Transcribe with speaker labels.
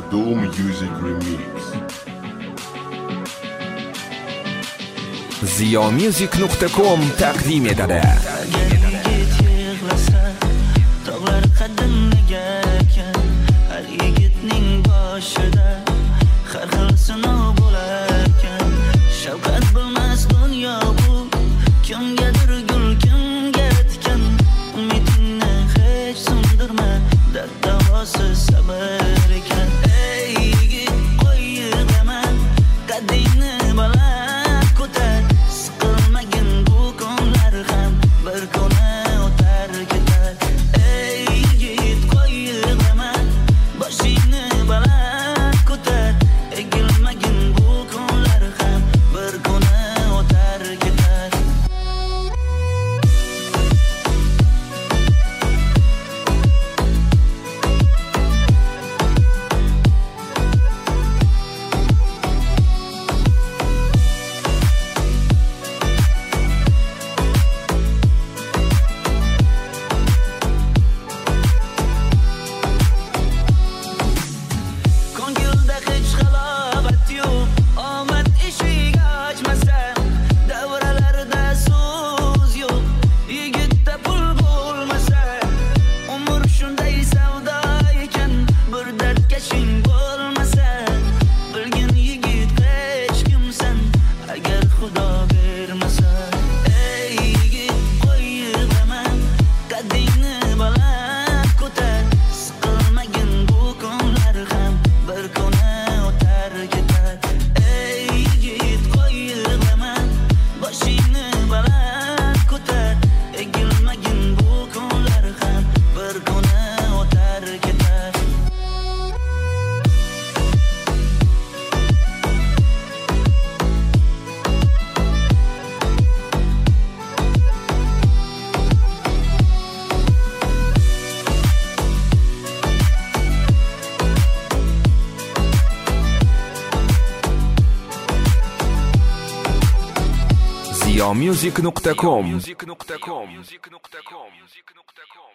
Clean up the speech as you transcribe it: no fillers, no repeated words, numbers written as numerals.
Speaker 1: Doom Music Remix.
Speaker 2: ziyomusic.com taqdim etadi.
Speaker 3: Tog'lar qadimiga ekan, har yigitning boshida har xil sinov bo'larkan. Shavqat bilmas dunyo bu, kimgadir gul, kimga tikan. Umidingni hech so'ndirma, dard davosi sabr ekan. Ey yigit, qo'y yig'lama, qaddingni baland ko'tar. Siqilmagin bu kunlar ham bir kuni o'tar ketar. Ey yigit, qo'y yig'lama, boshingni baland ko'tar. Egilmagin bu kunlar ham bir kuni o'tar ketar. Ko'ngilda hech halovat yo'q, omad eshik ochmasa, davralarda so'z yo'q, yigitda pul bo'lmasa. Umr shunday savdo ekan, bir dardkashing bo'lmasa. Bilgin yigit hech kimsan, agar Xudo bermasa. Ey yigit, qo'y yig'lama, qaddingni baland ko'tar. Siqilmagin bu kunlar ham bir kuni o'tar ketar. Ey yigit, qo'y yig'lama, boshingni baland ko'tar. Egilmagin bu kunlar ham bir kuni o'tar ketar.
Speaker 2: ziyomusic.com